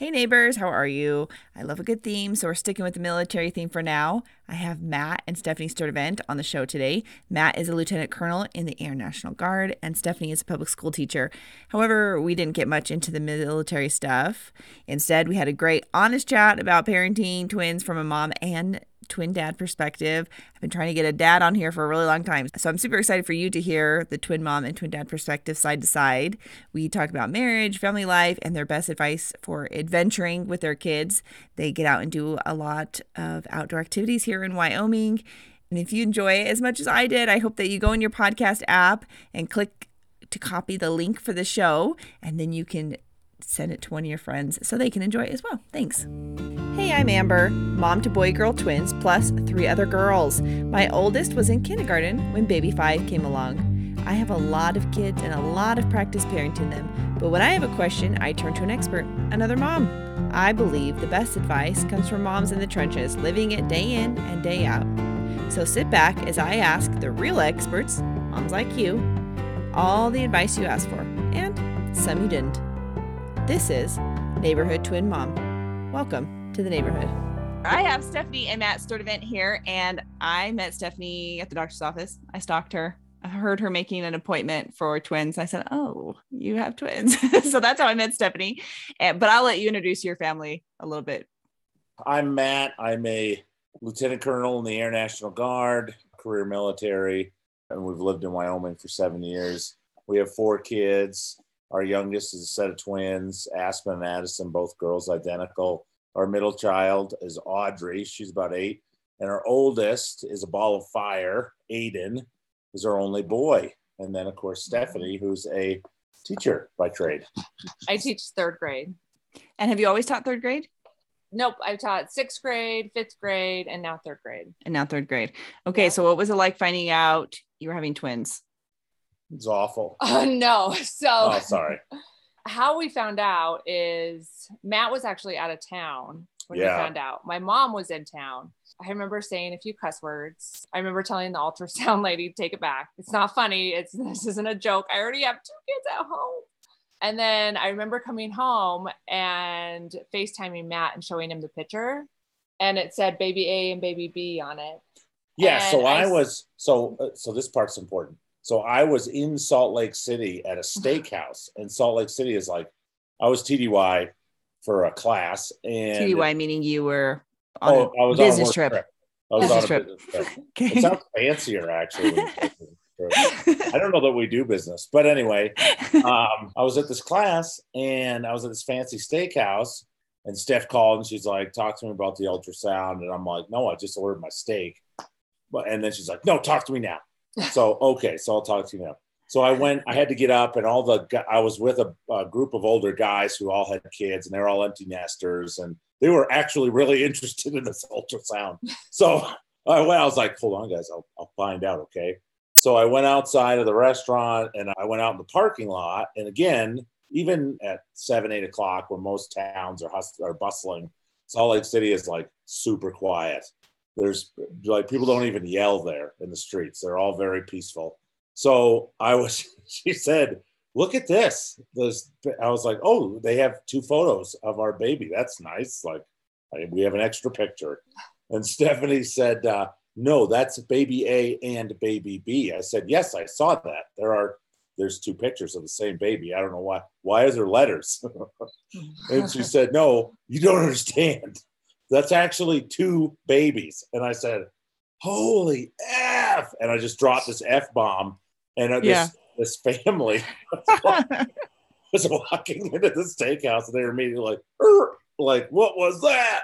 Hey neighbors, how are you? I love a good theme, so we're sticking with the military theme for now. I have Matt and Stephanie Sturdivant on the show today. Matt is a lieutenant colonel in the Air National Guard, and Stephanie is a public school teacher. However, we didn't get much into the military stuff. Instead, we had a great, honest chat about parenting twins from a mom and twin dad perspective. I've been trying to get a dad on here for a really long time. So I'm super excited for you to hear the twin mom and twin dad perspective side to side. We talk about marriage, family life, and their best advice for adventuring with their kids. They get out and do a lot of outdoor activities here in Wyoming. And if you enjoy it as much as I did, I hope that you go in your podcast app and click to copy the link for the show, and then you can send it to one of your friends so they can enjoy it as well. Thanks. Hey, I'm Amber, mom to boy-girl twins plus 3 other girls. My oldest was in kindergarten when baby 5 came along. I have a lot of kids and a lot of practice parenting them, but when I have a question, I turn to an expert, another mom. I believe the best advice comes from moms in the trenches, living it day in and day out. So sit back as I ask the real experts, moms like you, all the advice you asked for, and some you didn't. This is Neighborhood Twin Mom. Welcome to the neighborhood. I have Stephanie and Matt Sturdivant here, and I met Stephanie at the doctor's office. I stalked her. I heard her making an appointment for twins. I said, "Oh, you have twins." So that's how I met Stephanie. But I'll let you introduce your family a little bit. I'm Matt. I'm a lieutenant colonel in the Air National Guard, career military, and we've lived in Wyoming for 7 years. We have 4 kids. Our youngest is a set of twins, Aspen and Addison, both girls, identical. Our middle child is Audrey. She's about 8. And our oldest is a ball of fire. Aiden is our only boy. And then, of course, Stephanie, who's a teacher by trade. I teach 3rd grade. And have you always taught 3rd grade? Nope. I've taught 6th grade, 5th grade, and now 3rd grade. And now 3rd grade. Okay. Yeah. So what was it like finding out you were having twins? It's awful. No. So, oh, sorry. How we found out is Matt was actually out of town when we found out. My mom was in town. I remember saying a few cuss words. I remember telling the ultrasound lady to take it back. It's not funny. This isn't a joke. I already have 2 kids at home. And then I remember coming home and FaceTiming Matt and showing him the picture. And it said baby A and baby B on it. Yeah. And so this part's important. So I was in Salt Lake City at a steakhouse, and Salt Lake City is like, I was TDY for a class. And TDY meaning you were on a business trip. I was on a business trip. Okay. It sounds fancier, actually. I don't know that we do business, but anyway, I was at this class, and I was at this fancy steakhouse, and Steph called, and she's like, talk to me about the ultrasound. And I'm like, no, I just ordered my steak. And then she's like, no, talk to me now. So, okay, so I'll talk to you now. So I had to get up, and I was with a group of older guys who all had kids, and they were all empty nesters, and they were actually really interested in this ultrasound. So I was like, hold on, guys, I'll find out, okay? So I went outside of the restaurant, and I went out in the parking lot. And again, even at 7, 8 o'clock, when most towns are bustling, Salt Lake City is like super quiet. There's like, people don't even yell there in the streets. They're all very peaceful. So she said, look at this. I was like, oh, they have 2 photos of our baby. That's nice. Like, we have an extra picture. And Stephanie said, no, that's baby A and baby B. I said, yes, I saw that. There's 2 pictures of the same baby. I don't know why. Why is there letters? And she said, no, you don't understand. That's actually 2 babies. And I said, holy F. And I just dropped this F-bomb. And this family was walking into the steakhouse, and they were immediately like, what was that?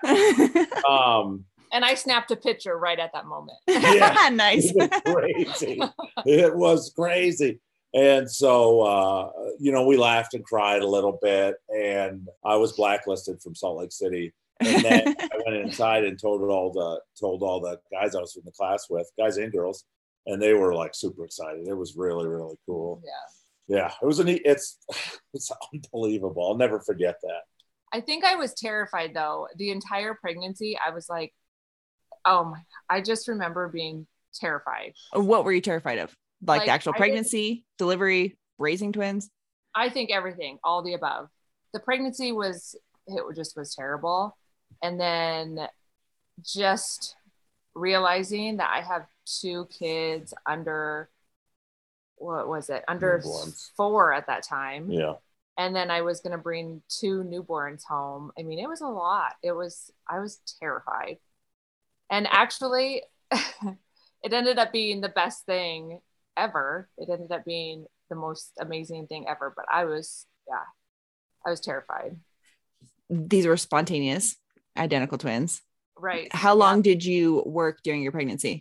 And I snapped a picture right at that moment. Yeah, nice. It was crazy. It was crazy. And so, we laughed and cried a little bit. And I was blacklisted from Salt Lake City. And then I went inside and told all the guys I was in the class with, guys and girls, and they were like super excited. It was really, really cool. Yeah. It was it's unbelievable. I'll never forget that. I think I was terrified though. The entire pregnancy, I was like, oh my, I just remember being terrified. What were you terrified of? Like the actual pregnancy, delivery, raising twins? I think everything, all the above. The pregnancy was it just was terrible. And then just realizing that I have 2 kids under, what was it? Under Newborns. 4 at that time. Yeah. And then I was going to bring 2 newborns home. I mean, it was a lot. I was terrified. And actually, it ended up being the best thing ever. It ended up being the most amazing thing ever. But I was terrified. These were spontaneous, identical twins. Right. How long did you work during your pregnancy?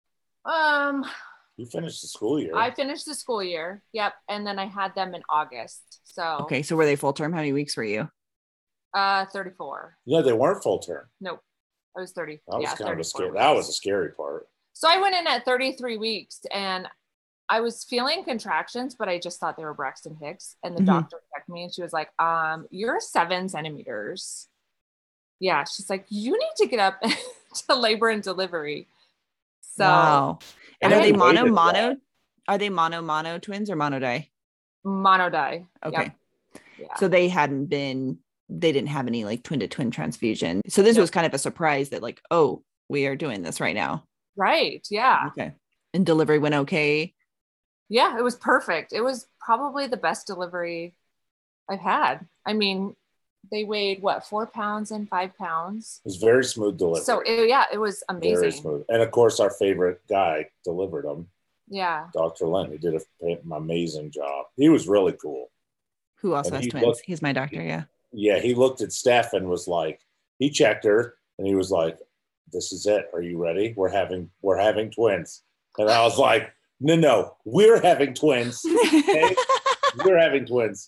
You finished the school year. I finished the school year. Yep. And then I had them in August. So okay. So were they full term? How many weeks were you? 34. No, they weren't full term. Nope. I was 30. That was kind of a scary. weeks. That was a scary part. So I went in at 33 weeks and I was feeling contractions, but I just thought they were Braxton Hicks. And the doctor checked me and she was like, you're 7 centimeters. Yeah. She's like, you need to get up to labor and delivery. So wow. And are they mono? That. Are they mono twins or monodi? Monodi. Okay. Yep. Yeah. So they didn't have any like twin to twin transfusion. So this was kind of a surprise that like, oh, we are doing this right now. Right. Yeah. Okay. And delivery went okay. Yeah, it was perfect. It was probably the best delivery I've had. I mean, they weighed 4 pounds and 5 pounds. It was very smooth delivery. So it was amazing. Very smooth. And of course, our favorite guy delivered them. Yeah. Dr. Lynn, he did an amazing job. He was really cool. Who also has twins? He's my doctor. Yeah. Yeah. He looked at Steph and was like, he checked her and he was like, this is it. Are you ready? We're having twins. And I was like, no, we're having twins. Okay? We're having twins.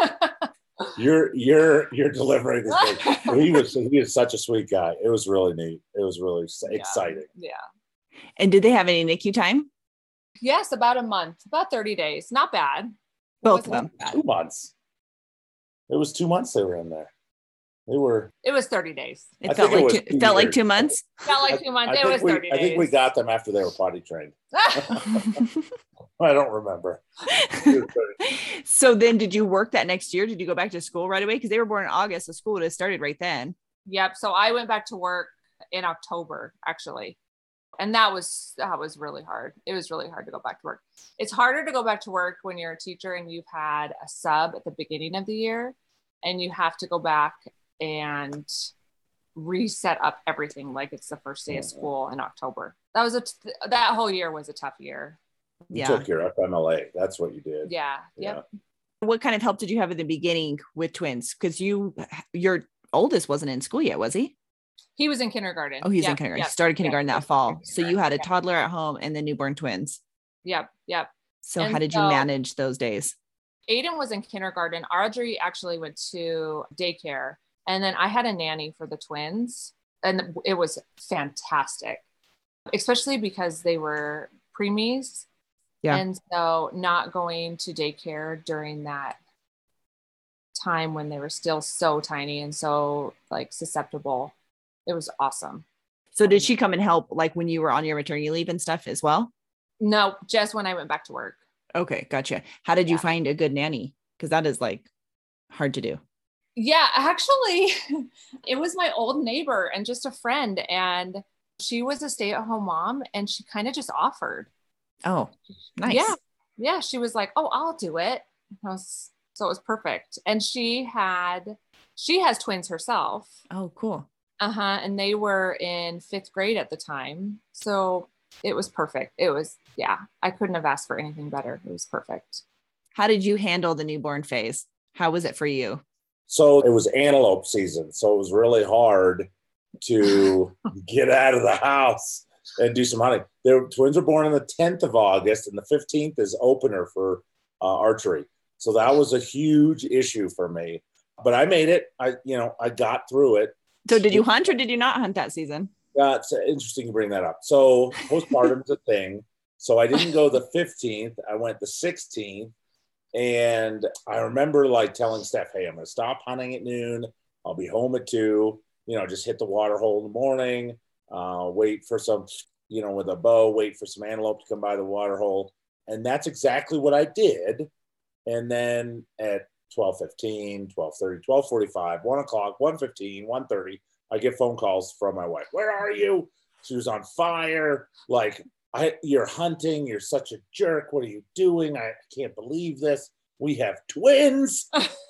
You're delivering this thing. He was such a sweet guy. It was really neat. It was really exciting. Yeah. And did they have any NICU time? Yes, about a month, about 30 days. Not bad. Both of them. 2 months. It was 2 months they were in there. It was 30 days. It felt like 2 months. Felt like 2 months. It was 30 days. I think we got them after they were potty trained. I don't remember. So then did you work that next year? Did you go back to school right away? Because they were born in August, so school would have started right then. Yep. So I went back to work in October, actually. And that was really hard. It was really hard to go back to work. It's harder to go back to work when you're a teacher and you've had a sub at the beginning of the year and you have to go back and reset up everything like it's the first day of school in October. That whole year was a tough year. You took your FMLA. That's what you did. Yeah. Yep. What kind of help did you have in the beginning with twins? Because your oldest wasn't in school yet, was he? He was in kindergarten. Oh, he's in kindergarten. He started kindergarten that fall. So you had a toddler at home and then newborn twins. Yep. So how did you manage those days? Aiden was in kindergarten. Audrey actually went to daycare. And then I had a nanny for the twins. And it was fantastic, especially because they were preemies. Yeah. And so not going to daycare during that time when they were still so tiny and so like susceptible, it was awesome. So did she come and help like when you were on your maternity leave and stuff as well? No, just when I went back to work. Okay, gotcha. How did you find a good nanny? Because that is like hard to do. Yeah, actually, it was my old neighbor and just a friend. And she was a stay-at-home mom and she kind of just offered. Oh, nice. Yeah. She was like, oh, I'll do it. So it was perfect. And she has twins herself. Oh, cool. And they were in 5th grade at the time. So it was perfect. I couldn't have asked for anything better. It was perfect. How did you handle the newborn phase? How was it for you? So it was antelope season. So it was really hard to get out of the house and do some hunting. Their twins were born on the 10th of August and the 15th is opener for archery. So that was a huge issue for me, but I made it. I got through it. So did you hunt or did you not hunt that season? It's interesting you bring that up. So postpartum's a thing. So I didn't go the 15th. I went the 16th. And I remember like telling Steph, hey, I'm going to stop hunting at noon. I'll be home at 2, just hit the water hole in the morning, wait for some, with a bow, wait for some antelope to come by the water hole. And that's exactly what I did. And then at 12:15, 12:30, 12:45, 1 o'clock, 1:15, 1:30. I get phone calls from my wife. Where are you? She was on fire. Like, you're hunting. You're such a jerk. What are you doing? I can't believe this. We have twins.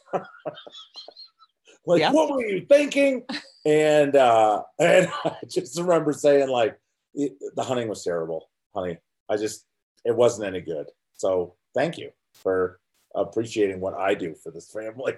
Like, yeah. What were you thinking? And I just remember saying, like, the hunting was terrible, honey. It wasn't any good. So thank you for appreciating what I do for this family.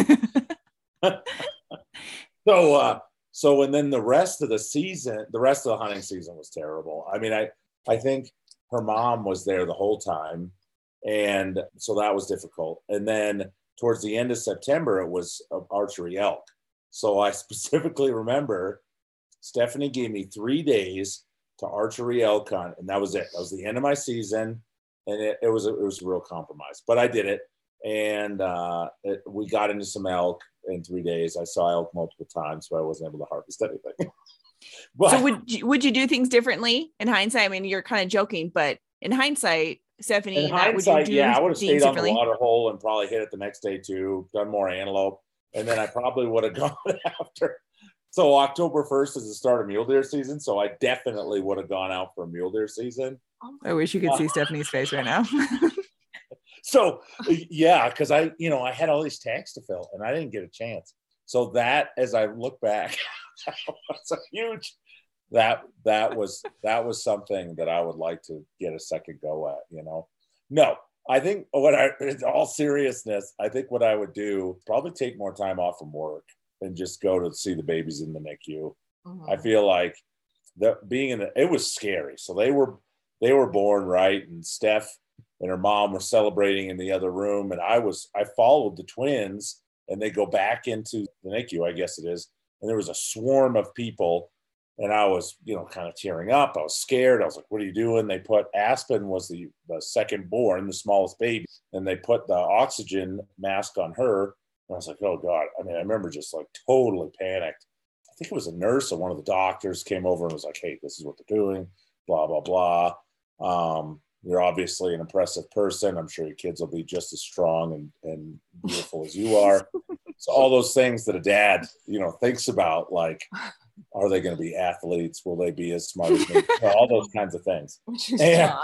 So, and then the rest of the hunting season was terrible. I mean, I think her mom was there the whole time. And so that was difficult. And then towards the end of September, it was archery elk. So I specifically remember Stephanie gave me 3 days to archery elk hunt, and that was it. That was the end of my season, and it was a real compromise. But I did it, and we got into some elk in 3 days. I saw elk multiple times, so I wasn't able to harvest anything. But, so would you do things differently in hindsight? I mean, you're kind of joking, but in hindsight, Stephanie, I would have stayed on the water hole and probably hit it the next day too, done more antelope. And then I probably would have gone after. So October 1st is the start of mule deer season. So I definitely would have gone out for mule deer season. I wish you could see Stephanie's face right now. So yeah, because I had all these tags to fill and I didn't get a chance. So that, as I look back, was a huge. That was something that I would like to get a second go at. No, I think in all seriousness, I think what I would do, probably take more time off from work and just go to see the babies in the NICU. Mm-hmm. I feel like it was scary. So they were born, right, and Steph and her mom were celebrating in the other room, and I followed the twins, and they go back into the NICU, I guess it is, and there was a swarm of people. And I was, kind of tearing up. I was scared. I was like, what are you doing? They put Aspen was the second born, the smallest baby. And they put the oxygen mask on her. And I was like, oh God. I mean, I remember just like totally panicked. I think it was a nurse or one of the doctors came over and was like, hey, this is what they're doing, blah, blah, blah. You're obviously an impressive person. I'm sure your kids will be just as strong and beautiful as you are. So all those things that a dad, thinks about, like, are they going to be athletes? Will they be as smart as me? All those kinds of things. And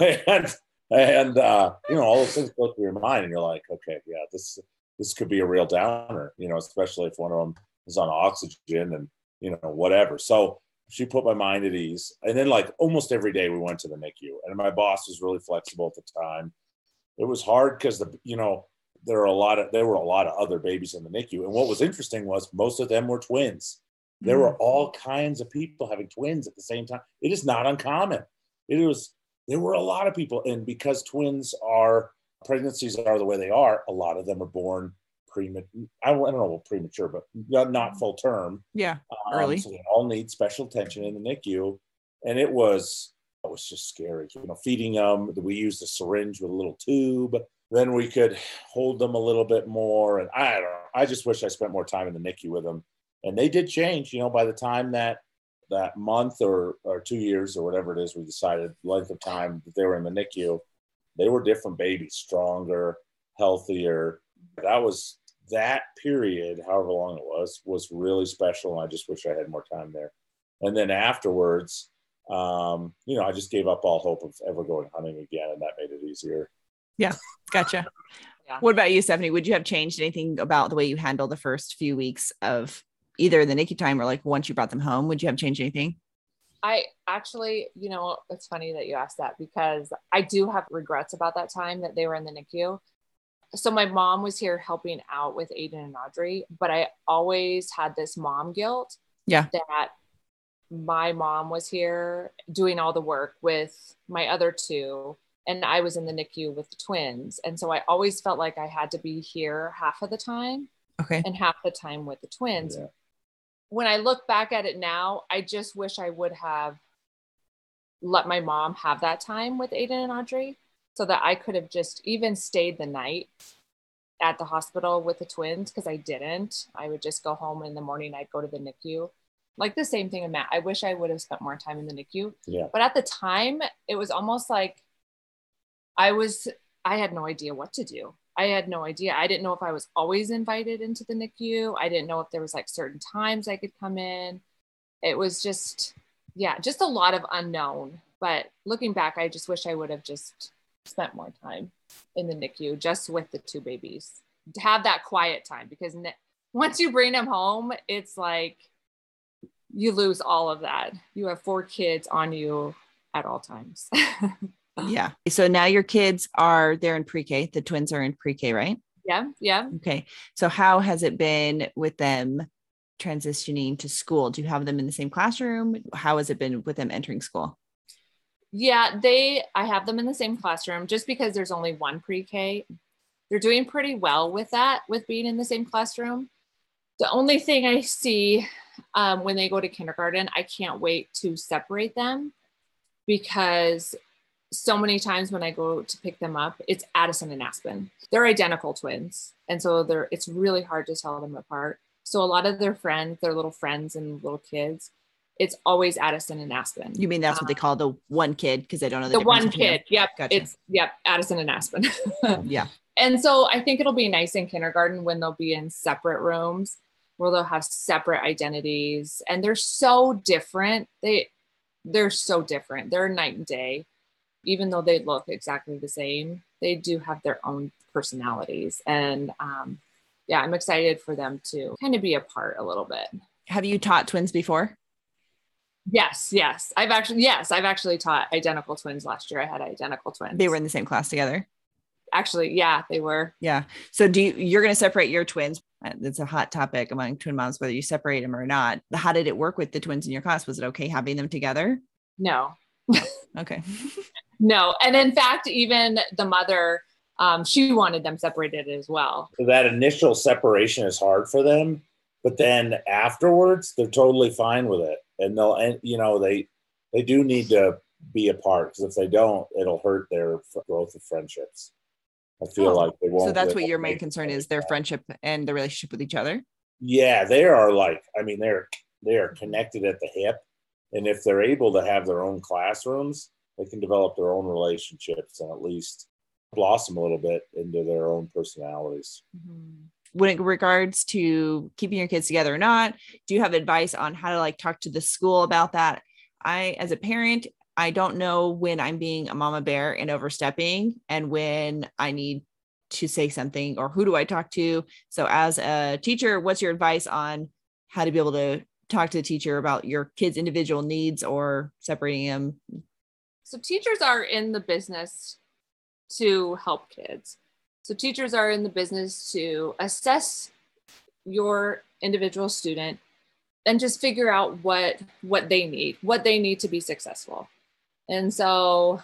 all those things go through your mind, and you're like, okay, yeah, this could be a real downer, especially if one of them is on oxygen and, whatever. So she put my mind at ease. And then, like, almost every day we went to the NICU, and my boss was really flexible at the time. It was hard because there were a lot of other babies in the NICU. And what was interesting was most of them were twins. There were all kinds of people having twins at the same time. It is not uncommon. There were a lot of people. And because pregnancies are the way they are, a lot of them are born premature. I don't know, premature, but not full term. Yeah, early. So they all need special attention in the NICU. And it was just scary. Feeding them. We used a syringe with a little tube. Then we could hold them a little bit more. And I don't know. I just wish I spent more time in the NICU with them. And they did change, by the time that month or 2 years or whatever it is, we decided length of time that they were in the NICU, they were different babies, stronger, healthier. That period, however long it was really special. And I just wish I had more time there. And then afterwards, I just gave up all hope of ever going hunting again. And that made it easier. Yeah. Gotcha. Yeah. What about you, Stephanie? Would you have changed anything about the way you handled the first few weeks of either the NICU time or like once you brought them home? Would you have changed anything? I actually, it's funny that you asked that because I do have regrets about that time that they were in the NICU. So my mom was here helping out with Aiden and Audrey, but I always had this mom guilt. Yeah. That my mom was here doing all the work with my other two, and I was in the NICU with the twins. And so I always felt like I had to be here half of the time. Okay. And half the time with the twins. Yeah. When I look back at it now, I just wish I would have let my mom have that time with Aiden and Audrey so that I could have just even stayed the night at the hospital with the twins, because I didn't. I would just go home in the morning. I'd go to the NICU. Like the same thing with Matt. I wish I would have spent more time in the NICU. Yeah. But at the time, it was almost like I had no idea what to do. I had no idea. I didn't know if I was always invited into the NICU. I didn't know if there was like certain times I could come in. It was just, yeah, just a lot of unknown. But looking back, I just wish I would have just spent more time in the NICU just with the 2 babies to have that quiet time, because once you bring them home, it's like you lose all of that. You have 4 kids on you at all times. Yeah. So now your kids they're in pre-K. The twins are in pre-K, right? Yeah. Yeah. Okay. So how has it been with them transitioning to school? Do you have them in the same classroom? How has it been with them entering school? Yeah, I have them in the same classroom just because there's only 1 pre-K. They're doing pretty well with that, with being in the same classroom. The only thing I see when they go to kindergarten, I can't wait to separate them, because so many times when I go to pick them up, it's Addison and Aspen. They're identical twins. And so it's really hard to tell them apart. So a lot of their friends, their little friends and little kids, it's always Addison and Aspen. You mean that's what they call the one kid, because they don't know the one kid. Yep. Gotcha. Yep. Addison and Aspen. Yeah. And so I think it'll be nice in kindergarten when they'll be in separate rooms where they'll have separate identities, and they're so different. They're so different. They're night and day. Even though they look exactly the same, they do have their own personalities. And yeah, I'm excited for them to kind of be apart a little bit. Have you taught twins before? Yes. I've actually taught identical twins last year. I had identical twins. They were in the same class together? Actually, yeah, they were. Yeah. So you're going to separate your twins. It's a hot topic among twin moms, whether you separate them or not. How did it work with the twins in your class? Was it okay having them together? No. Okay. No. And in fact, even the mother, she wanted them separated as well. That initial separation is hard for them, but then afterwards, they're totally fine with it. And they do need to be apart, because if they don't, it'll hurt their growth of friendships. I feel like they won't. So that's what your main concern is, their friendship and the relationship with each other? Yeah, they are they are connected at the hip. And if they're able to have their own classrooms, they can develop their own relationships and at least blossom a little bit into their own personalities. Mm-hmm. When it regards to keeping your kids together or not, do you have advice on how to talk to the school about that? As a parent, I don't know when I'm being a mama bear and overstepping and when I need to say something, or who do I talk to? So as a teacher, what's your advice on how to be able to talk to the teacher about your kids' individual needs or separating them? So teachers are in the business to help kids. So teachers are in the business to assess your individual student and just figure out what they need to be successful. And so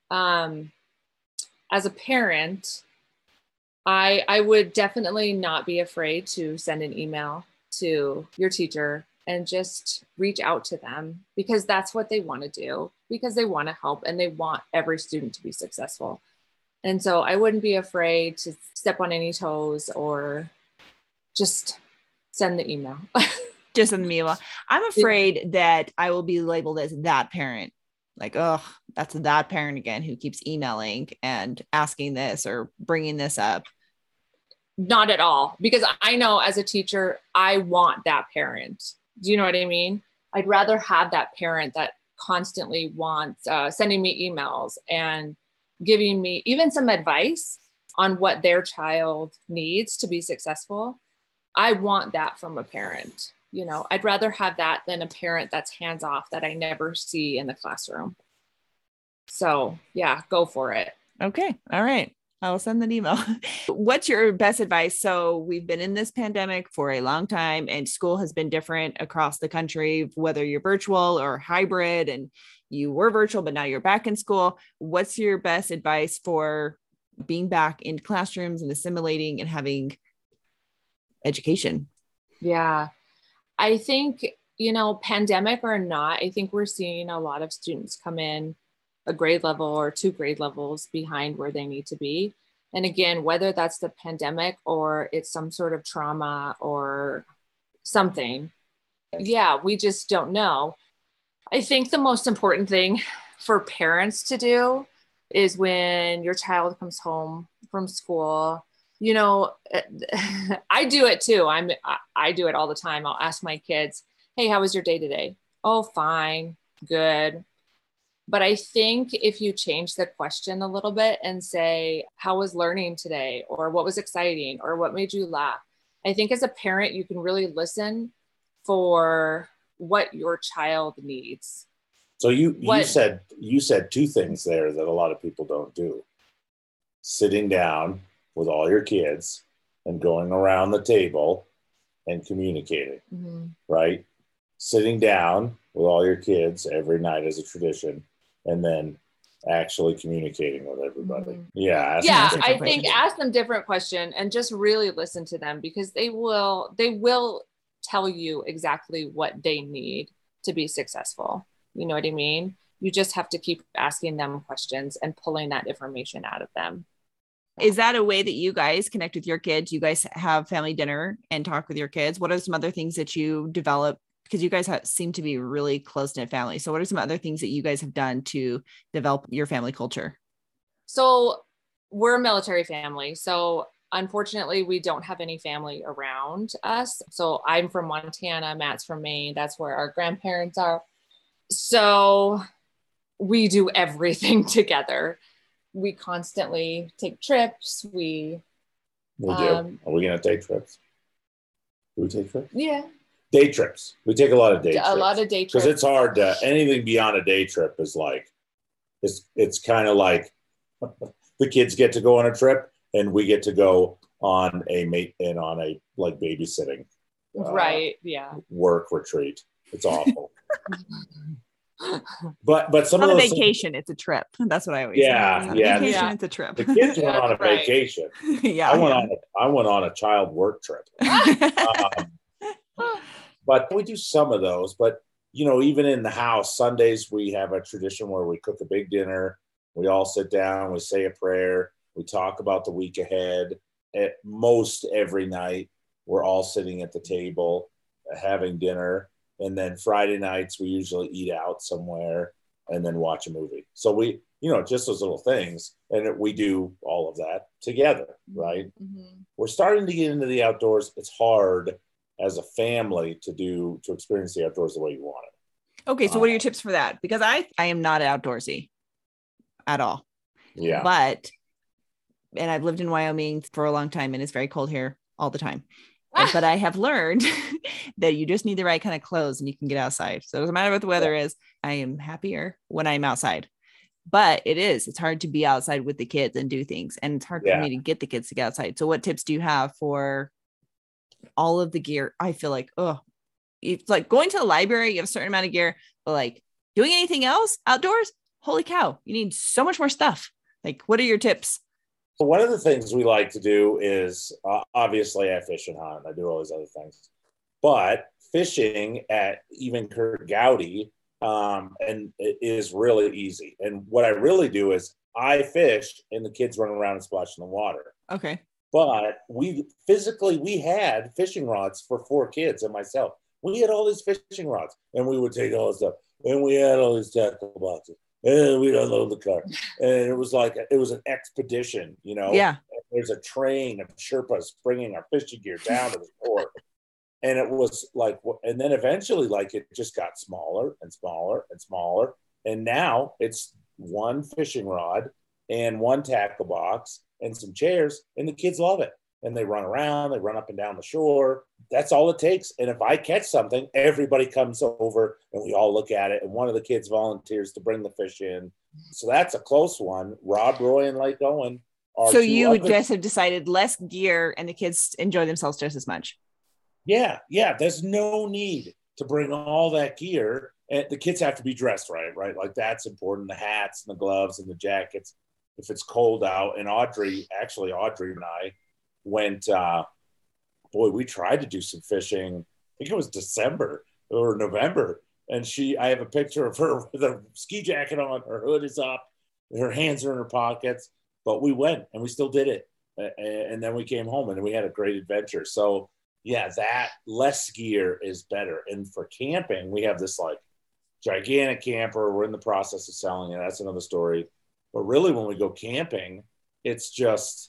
as a parent, I would definitely not be afraid to send an email to your teacher and just reach out to them, because that's what they want to do, because they want to help and they want every student to be successful. And so I wouldn't be afraid to step on any toes or just send the email. Just send the email. I'm afraid that I will be labeled as that parent. Like, oh, that's that parent again who keeps emailing and asking this or bringing this up. Not at all. Because I know as a teacher, I want that parent. Do you know what I mean? I'd rather have that parent that constantly wants sending me emails and giving me even some advice on what their child needs to be successful. I want that from a parent. I'd rather have that than a parent that's hands off that I never see in the classroom. So yeah, go for it. Okay. All right. I'll send an email. What's your best advice? So we've been in this pandemic for a long time and school has been different across the country, whether you're virtual or hybrid, and you were virtual, but now you're back in school. What's your best advice for being back in classrooms and assimilating and having education? Yeah, I think, pandemic or not, I think we're seeing a lot of students come in a grade level or 2 grade levels behind where they need to be. And again, whether that's the pandemic or it's some sort of trauma or something, yeah, we just don't know. I think the most important thing for parents to do is when your child comes home from school, You know, I do it too. I do it all the time. I'll ask my kids, hey, how was your day today? Oh, fine, good. But I think if you change the question a little bit and say, how was learning today? Or what was exciting? Or what made you laugh? I think as a parent, you can really listen for what your child needs. So you said two things there that a lot of people don't do. Sitting down with all your kids and going around the table and communicating, right? Sitting down with all your kids every night as a tradition, and then actually communicating with everybody. Yeah. I think ask them different question and just really listen to them, because they will tell you exactly what they need to be successful. You know what I mean? You just have to keep asking them questions and pulling that information out of them. Is that a way that you guys connect with your kids? You guys have family dinner and talk with your kids? What are some other things that you develop? Because you guys seem to be really close-knit family. So what are some other things that you guys have done to develop your family culture? So we're a military family. So unfortunately, we don't have any family around us. So I'm from Montana, Matt's from Maine. That's where our grandparents are. So we do everything together. We constantly take trips. We do. Are we going to take trips? Do we take trips? Yeah. Day trips. We take a lot of day trips. A lot of day trips. Because it's hard to, anything beyond a day trip is like, it's kind of like the kids get to go on a trip and we get to go on a like babysitting. Right. Yeah. Work retreat. It's awful. But some on of a those vacation, it's a trip. That's what I always say. Vacation, it's a trip. The kids went on a vacation. Yeah. I went on a child work trip. But we do some of those. But even in the house, Sundays we have a tradition where we cook a big dinner. We all sit down, we say a prayer, we talk about the week ahead. At most every night, we're all sitting at the table having dinner. And then Friday nights, we usually eat out somewhere and then watch a movie. So we, just those little things. And we do all of that together, right? Mm-hmm. We're starting to get into the outdoors. It's hard as a family to experience the outdoors the way you want it. Okay. So what are your tips for that? Because I am not outdoorsy at all. Yeah. And I've lived in Wyoming for a long time and it's very cold here all the time. But I have learned that you just need the right kind of clothes and you can get outside. So it doesn't matter what the weather is. I am happier when I'm outside. But it's hard to be outside with the kids and do things. And it's hard for me to get the kids to get outside. So what tips do you have for all of the gear? I feel like, it's like going to the library, you have a certain amount of gear, but like doing anything else outdoors, holy cow, you need so much more stuff. Like, what are your tips? One of the things we like to do is obviously I fish and hunt. I do all these other things, but fishing at even Kurt Gowdy and it is really easy. And what I really do is I fish and the kids run around and splash in the water. Okay. But we had fishing rods for 4 kids and myself. We had all these fishing rods and we would take all this stuff and we had all these tackle boxes. And we'd unload the car. And it was an expedition, Yeah. There's a train of Sherpas bringing our fishing gear down to the port. And it was like, and then eventually, like, it just got smaller and smaller and smaller. And now it's one fishing rod and one tackle box and some chairs. And the kids love it. And they run around, they run up and down the shore. That's all it takes. And if I catch something, everybody comes over and we all look at it. And one of the kids volunteers to bring the fish in. So that's a close one. Rob, Roy, and Lake Owen. So you just have decided less gear and the kids enjoy themselves just as much. Yeah. There's no need to bring all that gear. And the kids have to be dressed right? Like that's important. The hats and the gloves and the jackets. If it's cold out. And Audrey and I went, we tried to do some fishing. I think it was December or November. And I have a picture of her with a ski jacket on, her hood is up, her hands are in her pockets, but we went and we still did it. And then we came home and we had a great adventure. So yeah, that less gear is better. And for camping, we have this like gigantic camper. We're in the process of selling it. That's another story. But really when we go camping, it's just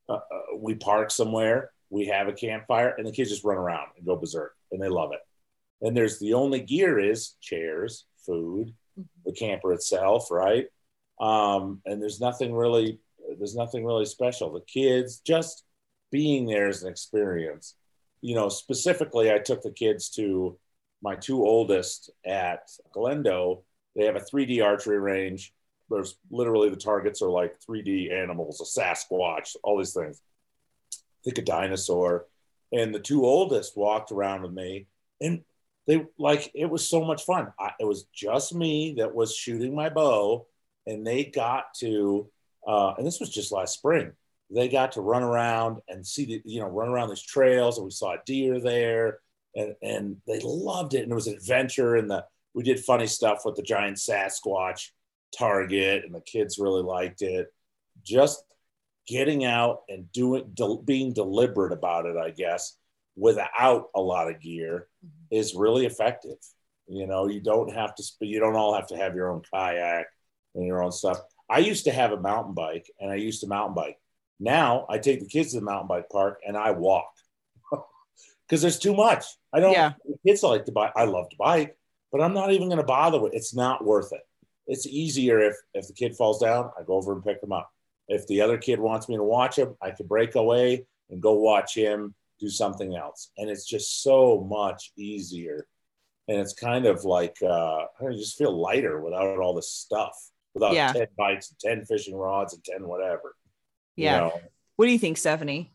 we park somewhere, we have a campfire, and the kids just run around and go berserk, and they love it. And there's the only gear is chairs, food, the camper itself, right? And there's nothing really special. The kids just being there is an experience. You know, specifically, I took the kids to my two oldest at Glendo. They have a 3D archery range. There's literally the targets are like 3D animals, a Sasquatch, all these things. Think a dinosaur. And the two oldest walked around with me, and it was so much fun. It was just me that was shooting my bow, and they got to, and this was just last spring, they got to run around and run around these trails, and we saw a deer there, and they loved it. And it was an adventure, and we did funny stuff with the giant Sasquatch target, and the kids really liked it. Just getting out and being deliberate about it, I guess, without a lot of gear is really effective. You know, you don't all have to have your own kayak and your own stuff. I used to have a mountain bike, and I used to mountain bike. Now I take the kids to the mountain bike park and I walk because there's too much. Kids like to bike. I love to bike, but I'm not even going to bother with it. It's not worth it. It's easier if the kid falls down, I go over and pick them up. If the other kid wants me to watch him, I could break away and go watch him do something else. And it's just so much easier. And it's kind of like, I just feel lighter without all this stuff, without 10 bikes, 10 fishing rods, and 10 whatever. Yeah. You know? What do you think, Stephanie?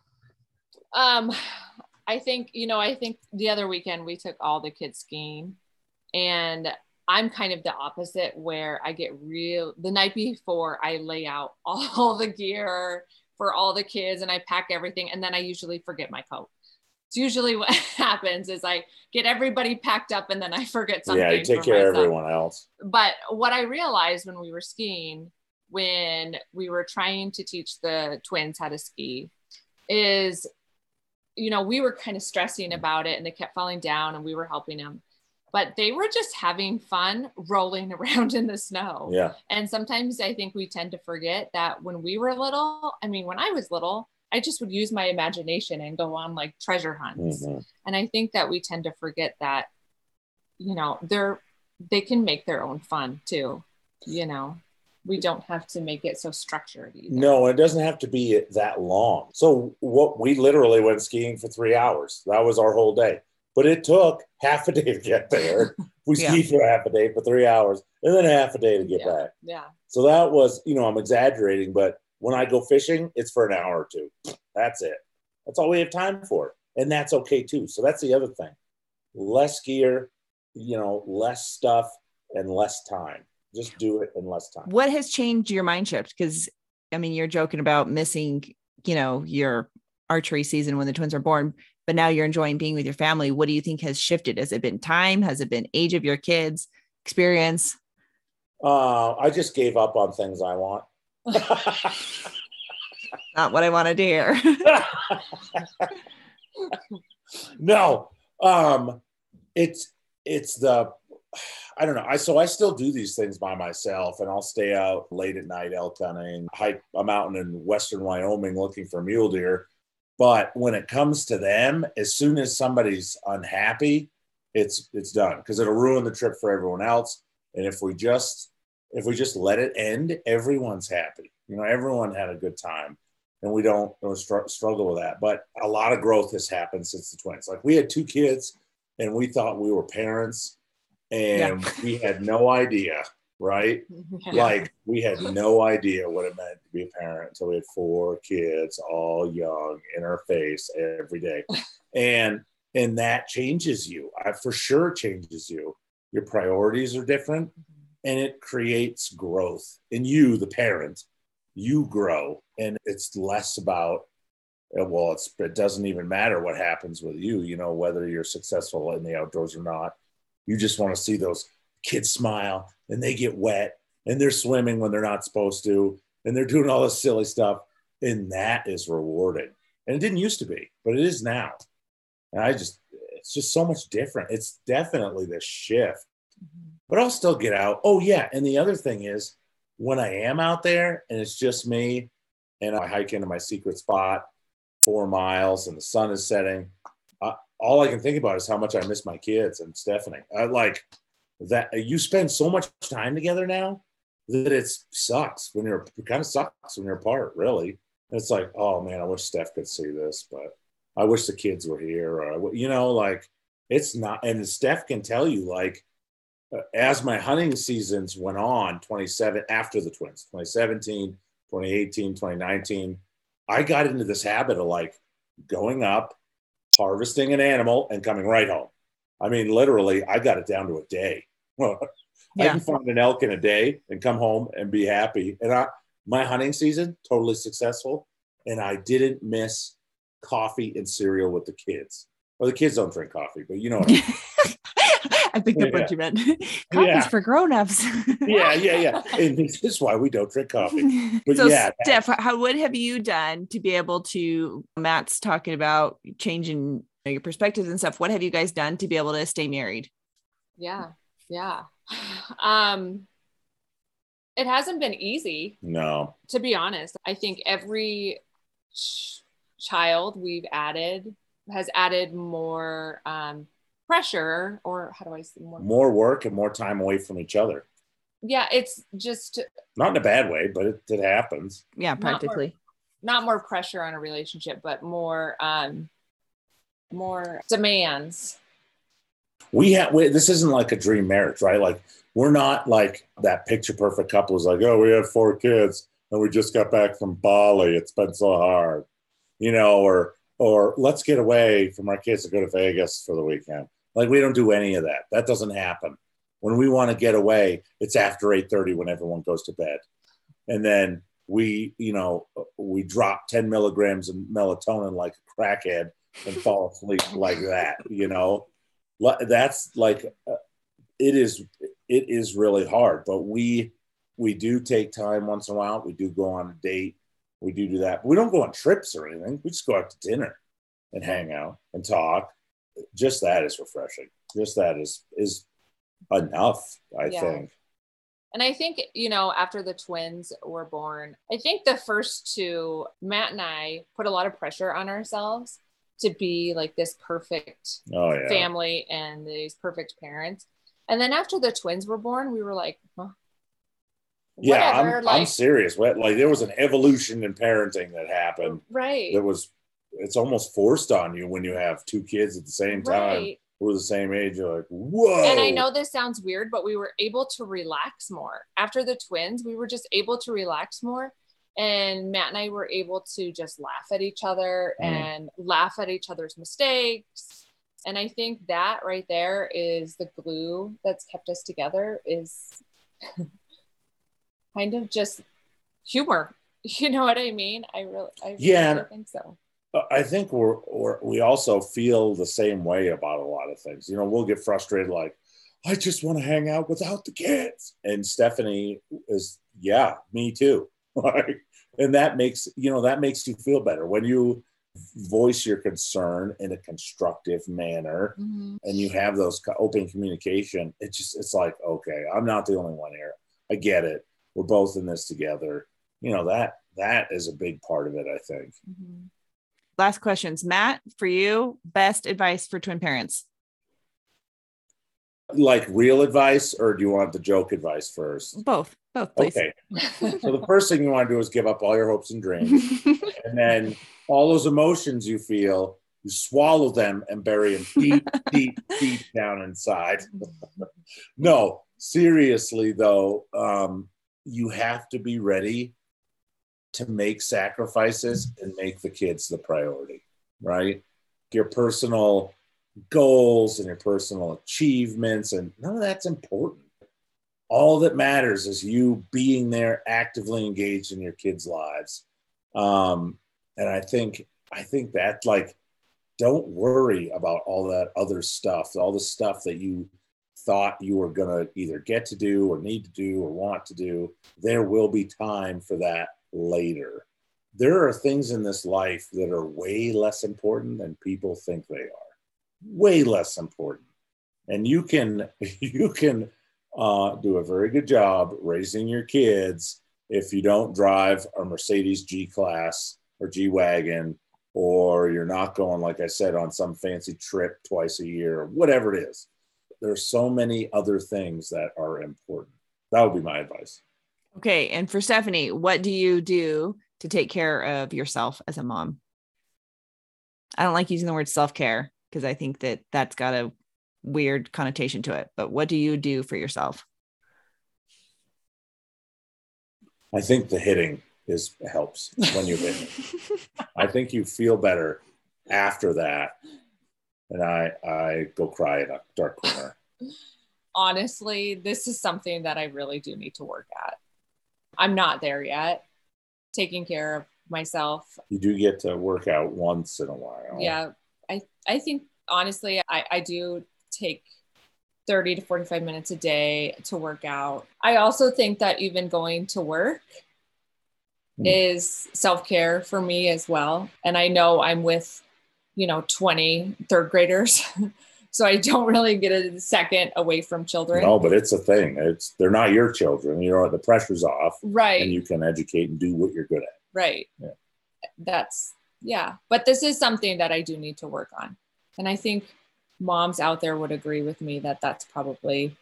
I think the other weekend we took all the kids skiing, and I'm kind of the opposite, where I get the night before I lay out all the gear for all the kids and I pack everything. And then I usually forget my coat. It's usually what happens is I get everybody packed up and then I forget something. Yeah, you take care of everyone else. But what I realized when we were skiing, when we were trying to teach the twins how to ski, is, we were kind of stressing about it and they kept falling down and we were helping them. But they were just having fun rolling around in the snow. Yeah. And sometimes I think we tend to forget that when we were little, when I was little, I just would use my imagination and go on like treasure hunts. Mm-hmm. And I think that we tend to forget that, they can make their own fun too. We don't have to make it so structured either. No, it doesn't have to be that long. So we literally went skiing for 3 hours. That was our whole day. But it took half a day to get there. We skied for half a day for 3 hours, and then half a day to get back. Yeah. So that was, I'm exaggerating, but when I go fishing, it's for an hour or two. That's it. That's all we have time for. And that's okay too. So that's the other thing. Less gear, less stuff and less time. Just do it in less time. What has changed your mind shift? Because, you're joking about missing, your archery season when the twins are born, but now you're enjoying being with your family. What do you think has shifted? Has it been time? Has it been age of your kids, experience? I just gave up on things I want. Not what I wanted to hear. No, it's I don't know. I still do these things by myself, and I'll stay out late at night elk hunting, hike a mountain in western Wyoming looking for mule deer. But when it comes to them, as soon as somebody's unhappy, it's done, because it'll ruin the trip for everyone else. And if we just let it end, everyone's happy. Everyone had a good time, and we don't struggle with that. But a lot of growth has happened since the twins. Like, we had 2 kids, and we thought we were parents, and we had no idea, right? Yeah. Like, we had no idea what it meant to be a parent until we had 4 kids, all young, in our face every day. And that changes you. For sure changes you. Your priorities are different, and it creates growth. And you, the parent, you grow, and it's less about, it doesn't even matter what happens with you, whether you're successful in the outdoors or not. You just want to see those kids smile, and they get wet, and they're swimming when they're not supposed to, and they're doing all this silly stuff. And that is rewarding. And it didn't used to be, but it is now. And it's just so much different. It's definitely the shift, but I'll still get out. Oh yeah. And the other thing is, when I am out there and it's just me and I hike into my secret spot, 4 miles, and the sun is setting. All I can think about is how much I miss my kids and Stephanie. I like that you spend so much time together now that it sucks when you're apart, really. And it's like, oh man, I wish Steph could see this, but I wish the kids were here, or like it's not. And Steph can tell you, like, as my hunting seasons went on, after the twins, 2017, 2018, 2019, I got into this habit of like going up, harvesting an animal, and coming right home. I mean, literally, I got it down to a day. I can find an elk in a day and come home and be happy. And my hunting season, totally successful. And I didn't miss coffee and cereal with the kids. Well, the kids don't drink coffee, but you know what I mean. I picked up what you meant. Coffee's for grown-ups. Yeah. And this is why we don't drink coffee. But so, Steph, what have you done to be able to, Matt's talking about changing your perspectives and stuff. What have you guys done to be able to stay married? Yeah. It hasn't been easy. No. To be honest, I think every child we've added has added more pressure, or how do I say more work and more time away from each other. Yeah, it's just not in a bad way, but it happens. Yeah, practically. Not more pressure on a relationship, but more demands. This isn't like a dream marriage, right? Like, we're not like that picture perfect couple who's like, oh, we have 4 kids and we just got back from Bali. It's been so hard, or let's get away from our kids to go to Vegas for the weekend. Like, we don't do any of that. That doesn't happen. When we want to get away, it's after 8:30 when everyone goes to bed. And then we drop 10 milligrams of melatonin like a crackhead and fall asleep like that, That's like, it is really hard, but we do take time once in a while. We do go on a date. We do that. But we don't go on trips or anything. We just go out to dinner and hang out and talk. Just that is refreshing. Just that is enough, I think. And I think, after the twins were born, I think the first 2, Matt and I put a lot of pressure on ourselves to be like this perfect family and these perfect parents. And then after the twins were born, we were like, whatever. I'm serious. Like, there was an evolution in parenting that happened. Right. It's almost forced on you when you have 2 kids at the same time. Right. Who are the same age. You're like, whoa. And I know this sounds weird, but we were able to relax more. After the twins, we were just able to relax more. And Matt and I were able to just laugh at each other and laugh at each other's mistakes. And I think that right there is the glue that's kept us together, is kind of just humor. You know what I mean? I really think so. I think we also feel the same way about a lot of things. We'll get frustrated, like, I just want to hang out without the kids. And Stephanie is, me too. And that makes you feel better when you voice your concern in a constructive manner, and you have those open communication. It's like, okay, I'm not the only one here. I get it. We're both in this together. That is a big part of it, I think. Mm-hmm. Last questions. Matt, for you, best advice for twin parents? Like real advice, or do you want the joke advice first? Both, please. Okay. So the first thing you want to do is give up all your hopes and dreams. And then all those emotions you feel, you swallow them and bury them deep down inside. No, seriously though, you have to be ready to make sacrifices and make the kids the priority, right? Your personal goals and your personal achievements, and none of that's important. All that matters is you being there, actively engaged in your kids' lives. And I think that, like, don't worry about all that other stuff, all the stuff that you thought you were going to either get to do or need to do or want to do. There will be time for that later. There are things in this life that are way less important than people think they are. Way less important. And you can do a very good job raising your kids if you don't drive a Mercedes G-Class or G-Wagon, or you're not going, like I said, on some fancy trip twice a year, or whatever it is, there's so many other things that are important. That would be my advice. Okay. And for Stephanie, what do you do to take care of yourself as a mom? I don't like using the word self-care because I think that that's got a weird connotation to it. But what do you do for yourself? I think the hitting helps when you hit. I think you feel better after that. And I go cry in a dark corner. Honestly, this is something that I really do need to work at. I'm not there yet. Taking care of myself. You do get to work out once in a while. Yeah. I think, honestly, I do take 30 to 45 minutes a day to work out. I also think that even going to work is self-care for me as well. And I know I'm with, 20 third graders. So I don't really get a second away from children. No, but it's a thing. They're not your children. The pressure's off. Right. And you can educate and do what you're good at. Right. Yeah. But this is something that I do need to work on. And I think moms out there would agree with me that that's probably,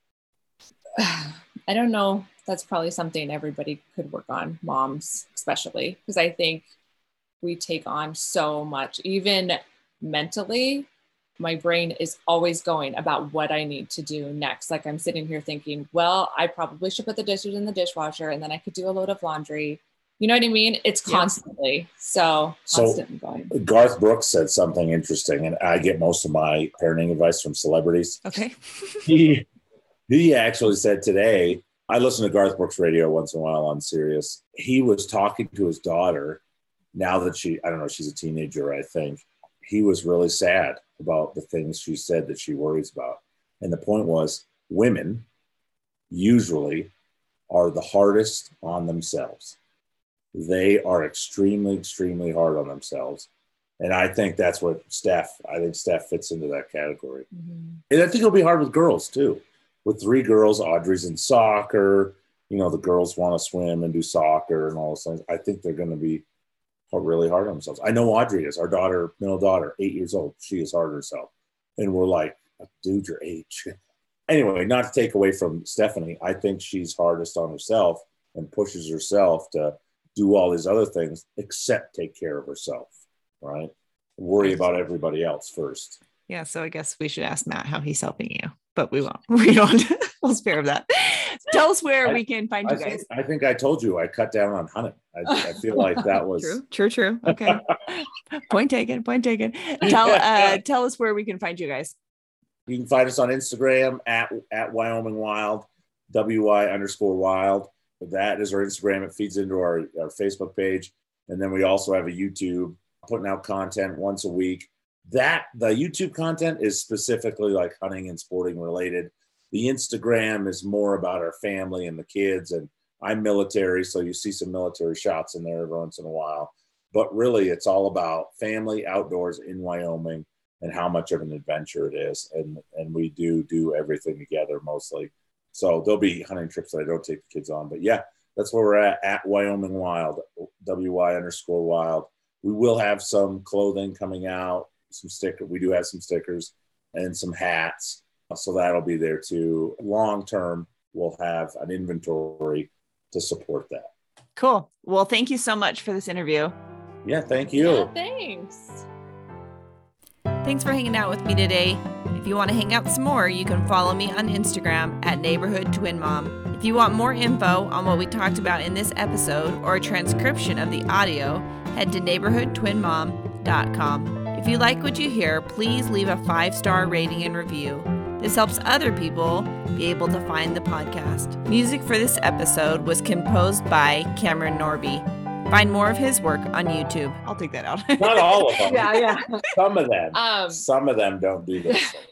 I don't know, that's probably something everybody could work on, moms especially, because I think we take on so much, even mentally. My brain is always going about what I need to do next. Like I'm sitting here thinking, well, I probably should put the dishes in the dishwasher and then I could do a load of laundry. You know what I mean? It's constantly. So constantly going. Garth Brooks said something interesting, and I get most of my parenting advice from celebrities. Okay. He actually said today, I listen to Garth Brooks radio once in a while on Sirius. He was talking to his daughter now that she's a teenager, I think. He was really sad about the things she said that she worries about. And the point was, women usually are the hardest on themselves. They are extremely, extremely hard on themselves. And I think that's what Steph fits into that category. Mm-hmm. And I think it'll be hard with girls too. With 3 girls, Audrey's in soccer, the girls want to swim and do soccer and all those things. I think they're going to be really hard on themselves. I know Audrey is, our middle daughter, 8 years old. She is hard on herself. And we're like, dude, your age. Anyway, not to take away from Stephanie, I think she's hardest on herself and pushes herself to do all these other things except take care of herself, right? Worry about everybody else first. Yeah, so I guess we should ask Matt how he's helping you, but we won't. We don't. We'll spare that. Tell us where we can find you guys. I think I told you I cut down on hunting. I feel like that was true. Okay. Point taken. Tell us where we can find you guys. You can find us on Instagram at Wyoming Wild, WY_wild. That is our Instagram. It feeds into our Facebook page. And then we also have a YouTube, putting out content once a week. The YouTube content is specifically like hunting and sporting related. The Instagram is more about our family and the kids. And I'm military, so you see some military shots in there every once in a while. But really, it's all about family, outdoors in Wyoming, and how much of an adventure it is. And we do everything together mostly. So there'll be hunting trips that I don't take the kids on. But yeah, that's where we're at Wyoming Wild, WY_wild. We will have some clothing coming out, some stickers. We do have some stickers and some hats. So that'll be there too. Long term, we'll have an inventory to support that. Cool. Well, thank you so much for this interview. Yeah, thank you. Yeah, thanks. Thanks for hanging out with me today. If you want to hang out some more, you can follow me on Instagram at Neighborhood Twin Mom. If you want more info on what we talked about in this episode or a transcription of the audio, head to neighborhoodtwinmom.com. If you like what you hear, please leave a 5-star rating and review. This helps other people be able to find the podcast. Music for this episode was composed by Cameron Norby. Find more of his work on YouTube. I'll take that out. Not all of them. Yeah. Some of them. Some of them don't do this.